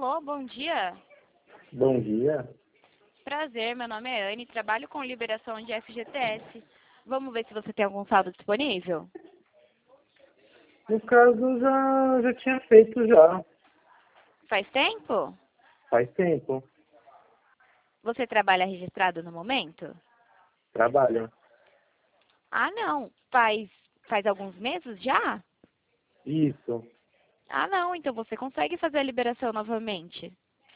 Alô, bom dia. Bom dia. Prazer, meu nome é Anne, trabalho com liberação de FGTS. Vamos ver se você tem algum saldo disponível? No caso, já tinha feito já, Faz tempo? faz tempo. Você trabalha registrado no momento? Trabalho. Ah, não. Faz alguns meses já? Isso. Ah, não. Então você consegue fazer a liberação novamente.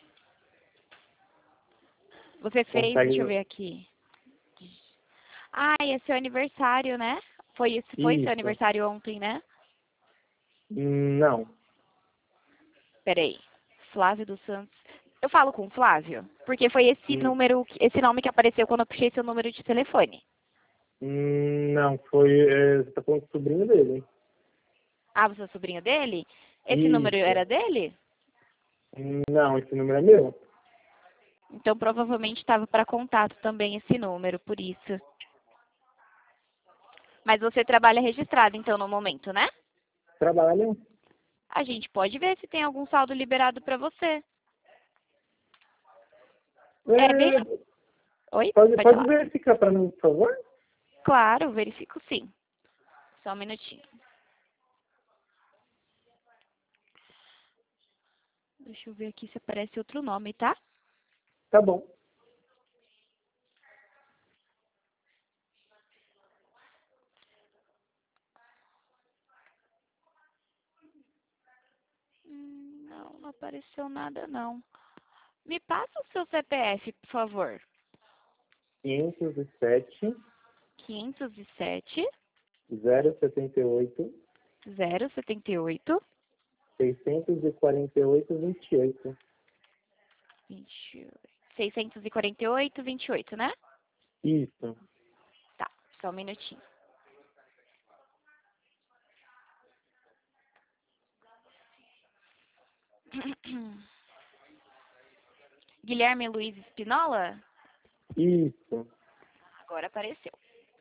Você fez, deixa eu Consegue. ver aqui. Ah, e é seu aniversário, né? Foi seu Isso. aniversário ontem, né? Não. Peraí. Flávio dos Santos. Eu falo com o Flávio, porque foi esse Hum, número, esse nome que apareceu quando eu puxei seu número de telefone. Não, foi. Você tá falando com o sobrinho dele. Ah, você é sobrinho dele? Esse número Isso. era dele? Não, esse número é meu. Então provavelmente estava para contato também esse número, por isso. Mas você trabalha registrado então no momento, né? Trabalho. A gente pode ver se tem algum saldo liberado para você. É bem. É, Oi? Pode pode falar. verificar para mim, por favor? Claro, verifico sim. Só um minutinho. Deixa eu ver aqui se aparece outro nome, tá? Tá bom. Não apareceu nada não. Me passa o seu CPF, por favor. 507 507 078 078 648 28. 28. 648 28, né? Isso. Tá, só um minutinho. Guilherme Luiz Espinola? Isso. Agora apareceu.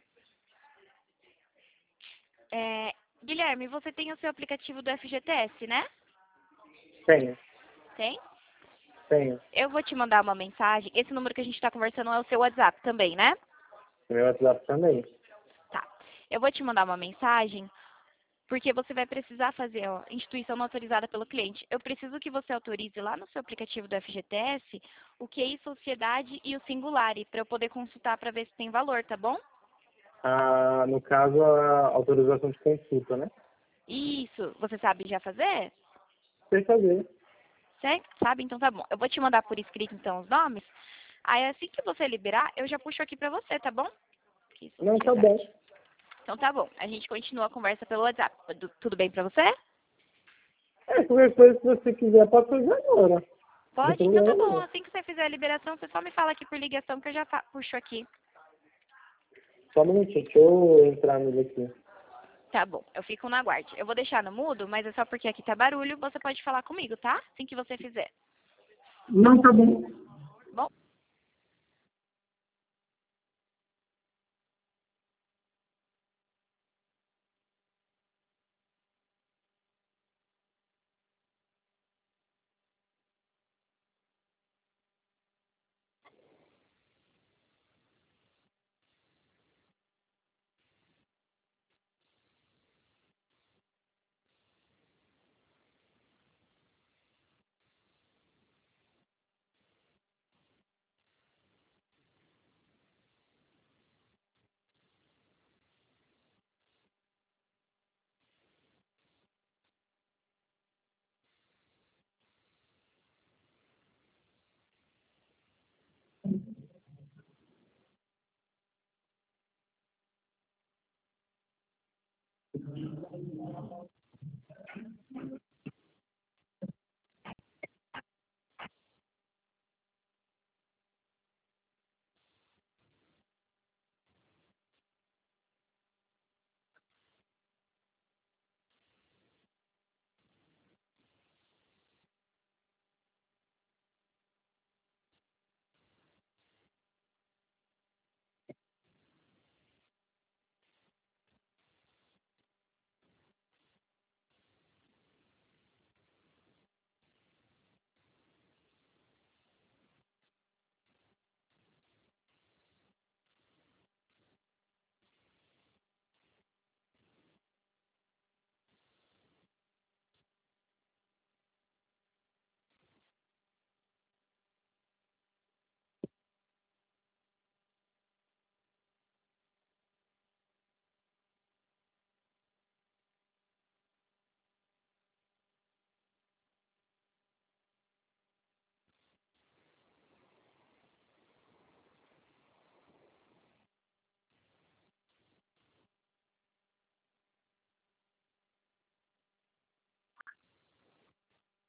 Guilherme, você tem o seu aplicativo do FGTS, né? Tenho. Tem? Tenho. Eu vou te mandar uma mensagem. Esse número que a gente está conversando é o seu WhatsApp também, né? Meu WhatsApp também. Tá. Eu vou te mandar uma mensagem porque você vai precisar fazer a instituição não autorizada pelo cliente. Eu preciso que você autorize lá no seu aplicativo do FGTS o QI Sociedade e o Singulare, para eu poder consultar para ver se tem valor, tá bom? No caso, a autorização de consulta, né? Isso. Você sabe já fazer? Sei fazer. Certo? Sabe? Então tá bom. Eu vou te mandar por escrito então os nomes. Aí assim que você liberar, eu já puxo aqui pra você, tá bom? QI Não, tá bom. Sociedade. Então tá bom. A gente continua a conversa pelo WhatsApp. Tudo bem pra você? Qualquer coisa que você quiser, pode fazer agora. Não tem Pode? Então tá problema bom. não. Assim que você fizer a liberação, você só me fala aqui por ligação que eu já puxo aqui. Só um minutinho, deixa eu entrar nele aqui. Tá bom, eu fico no aguarde. Eu vou deixar no mudo, mas é só porque aqui tá barulho, você pode falar comigo, tá? Assim que você fizer. Não, tá bom. Bom?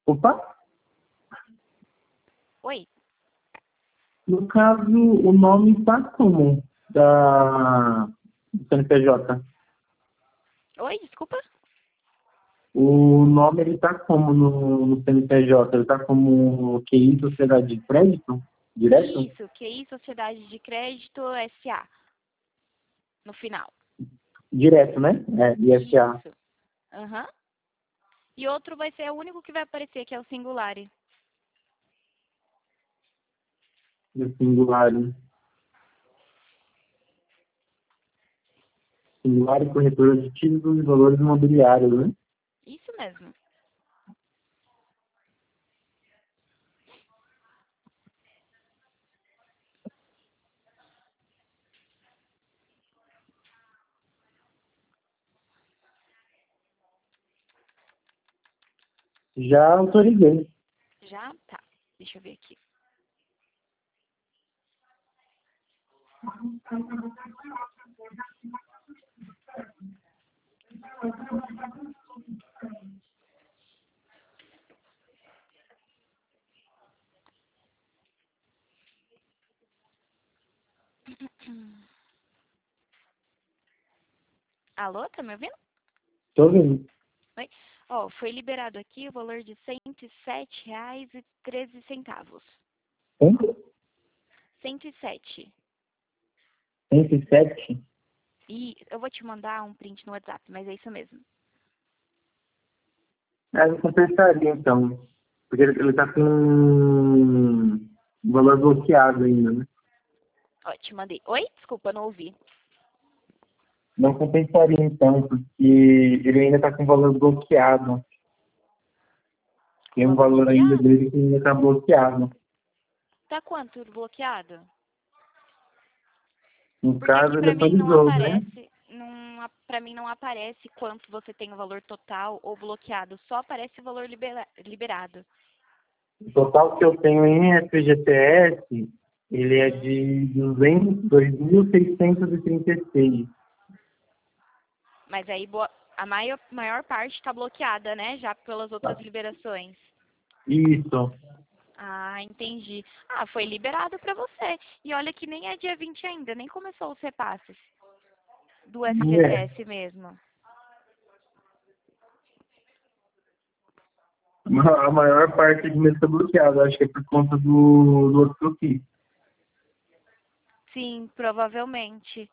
Opa, Oi? no caso, o nome está como do CNPJ? Oi, desculpa? O nome ele está como no CNPJ? Ele está como QI Sociedade de Crédito? Direto? Isso, QI Sociedade de Crédito SA, no final. Direto, né? É, ISA. Isso. Aham. E outro vai ser o único que vai aparecer, que é o singular. Do singular. Singular e corretora de títulos e valores imobiliários, né? Isso mesmo. Já autorizei. Já? Tá. Deixa eu ver aqui. Alô, tá me ouvindo? Estou vendo. Oi? Ó, foi liberado aqui o valor de R$ 107,13. Quanto? 107. 107? E eu vou te mandar um print no WhatsApp, mas é isso mesmo. Ah, eu compensaria, então. Porque ele está com um valor bloqueado ainda, né? Ó, te mandei. Oi? Desculpa, não ouvi. Não compensaria, então, porque ele ainda está com valor bloqueado. Com Tem um valor valor ainda bloqueado? dele que ainda está bloqueado. Tá quanto bloqueado? No Porque aqui caso, ele pra mim não atualizou, né? aparece, pra mim não aparece quanto você tem o valor total ou bloqueado, só aparece o valor liberado. O total que eu tenho em FGTS, ele é de 2.636. Mas aí a maior parte está bloqueada, né? Já pelas outras liberações. Isso. Ah, entendi. Ah, foi liberado para você. E olha que nem é dia 20 ainda, nem começou os repasses do É. FGTS mesmo. A maior parte do mês está bloqueado. Acho que é por conta do outro que eu fiz. Sim, provavelmente.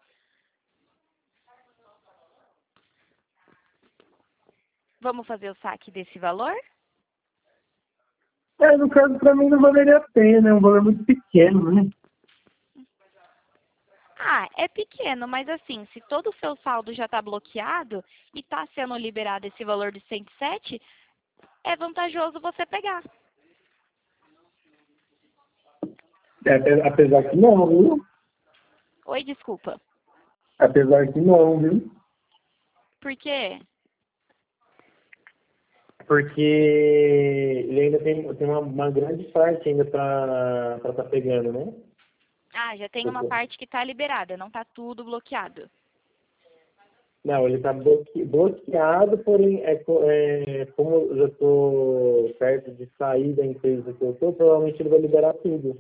Vamos fazer o saque desse valor? É, no caso, para mim não valeria a pena. É um valor muito pequeno, né? Ah, é pequeno, mas assim, se todo o seu saldo já está bloqueado e está sendo liberado esse valor de 107, é vantajoso você pegar. É, apesar que não, viu? Oi, desculpa. Apesar que não, viu? Por quê? Porque ele ainda tem uma grande parte ainda para estar pegando, né? Ah, já tem uma parte que está liberada, não está tudo bloqueado. Não, ele está bloqueado, porém, como eu já estou perto de sair da empresa que eu estou, provavelmente ele vai liberar tudo.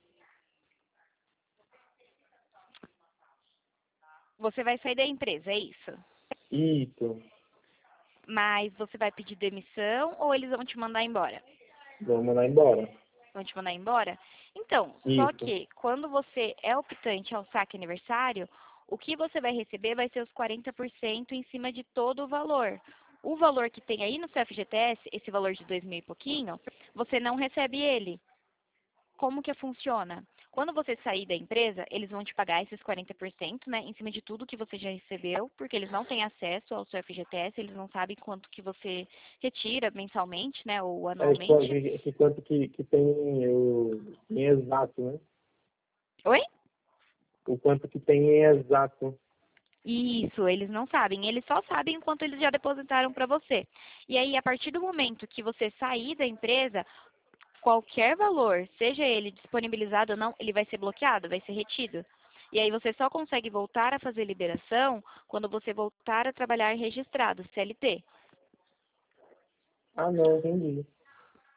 Você vai sair da empresa, é isso? Isso. Mas você vai pedir demissão ou eles vão te mandar embora? Vamos mandar embora. Vão te mandar embora? Então, só Isso. que quando você é optante ao saque aniversário, o que você vai receber vai ser os 40% em cima de todo o valor. O valor que tem aí no seu FGTS, esse valor de 2.000 e pouquinho, você não recebe ele. Como que funciona? Quando você sair da empresa, eles vão te pagar esses 40%, né, em cima de tudo que você já recebeu, porque eles não têm acesso ao seu FGTS, eles não sabem quanto que você retira mensalmente, né, ou anualmente. Quanto que tem em exato, né? Oi? O quanto que tem em exato. Isso, eles não sabem. Eles só sabem o quanto eles já depositaram para você. E aí, a partir do momento que você sair da empresa, qualquer valor, seja ele disponibilizado ou não, ele vai ser bloqueado, vai ser retido. E aí você só consegue voltar a fazer liberação quando você voltar a trabalhar registrado, CLT. Ah, não, entendi.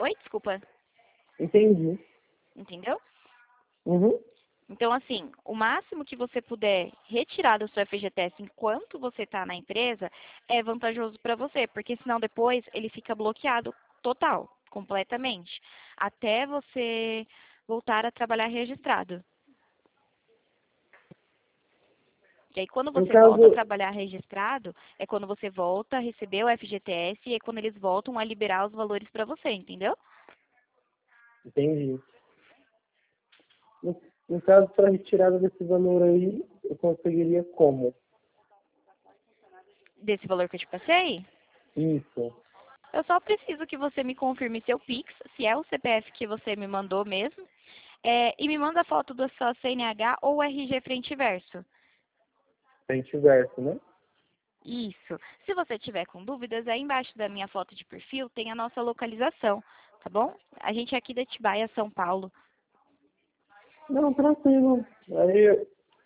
Oi, desculpa. Entendi. Entendeu? Uhum. Então, assim, o máximo que você puder retirar do seu FGTS enquanto você está na empresa é vantajoso para você, porque senão depois ele fica bloqueado total, completamente, até você voltar a trabalhar registrado. E aí, quando No você volta a caso, trabalhar registrado, é quando você volta a receber o FGTS e é quando eles voltam a liberar os valores para você, entendeu? entendi. No caso, para retirada desse valor aí, eu conseguiria como? Desse valor que eu te passei, Isso. eu só preciso que você me confirme seu Pix, se é o CPF que você me mandou mesmo, e me manda a foto da sua CNH ou RG frente e verso. Frente e verso, né? Isso. Se você tiver com dúvidas, aí embaixo da minha foto de perfil tem a nossa localização, tá bom? A gente é aqui de Atibaia, São Paulo. Não, tranquilo. Aí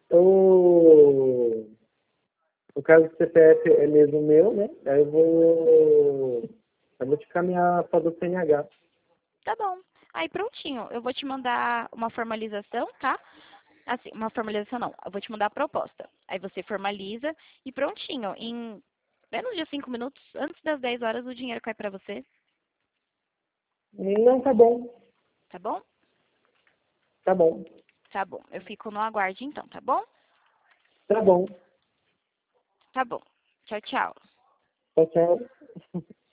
eu. No caso do CPF é mesmo meu, né? Aí eu vou te caminhar para do CNH. Tá bom. Aí prontinho, eu vou te mandar uma formalização, tá? Assim, uma formalização não, eu vou te mandar a proposta. Aí você formaliza e prontinho. Em menos de 5 minutos, antes das 10 horas, o dinheiro cai pra você, Não, tá bom. tá bom? Tá bom. Tá bom. Eu fico no aguarde então, tá bom? Tá bom. Tá bom. Tchau, tchau. Tchau, tchau.